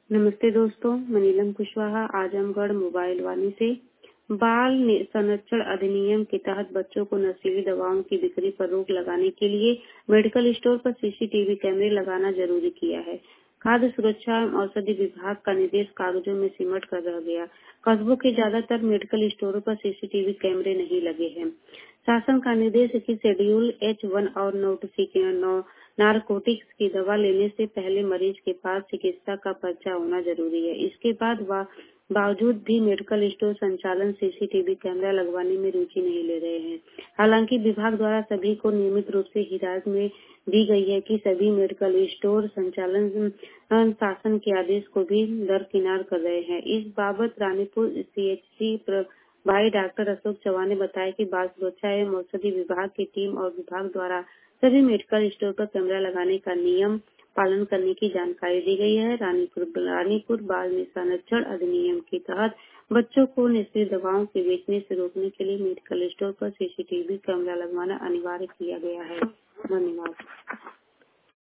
नमस्ते दोस्तों, मैं नीलम कुशवाहा आजमगढ़ मोबाइल वाणी से। बाल संरक्षण अधिनियम के तहत बच्चों को नशीली दवाओं की बिक्री पर रोक लगाने के लिए मेडिकल स्टोर पर सीसीटीवी कैमरे लगाना जरूरी किया है। खाद्य सुरक्षा एवं औषधि विभाग का निर्देश कागजों में सिमट कर रह गया। कस्बों के ज्यादातर मेडिकल स्टोरों पर सीसीटीवी कैमरे नहीं लगे हैं। शासन का निर्देश है कि शेड्यूल H1 और नारकोटिक्स की दवा लेने से पहले मरीज के पास चिकित्सा का पर्चा होना जरूरी है। इसके बावजूद भी मेडिकल स्टोर संचालन सीसीटीवी कैमरा लगवाने में रुचि नहीं ले रहे हैं। हालांकि विभाग द्वारा सभी को नियमित रूप से हिदायत में दी गई है कि सभी मेडिकल स्टोर संचालन शासन के आदेश को भी दरकिनार कर रहे हैं। इस बाबत रानीपुर CHC भाई डॉक्टर अशोक चौहान ने बताया कि बाल सुरक्षा एवं औषधि विभाग की टीम और विभाग द्वारा सभी मेडिकल स्टोर पर कैमरा लगाने का नियम पालन करने की जानकारी दी गई है। रानीपुर बाल संरक्षण अधिनियम के तहत बच्चों को नशीली दवाओं के बेचने से रोकने के लिए मेडिकल स्टोर पर सीसीटीवी कैमरा लगवाना अनिवार्य किया गया है। धन्यवाद।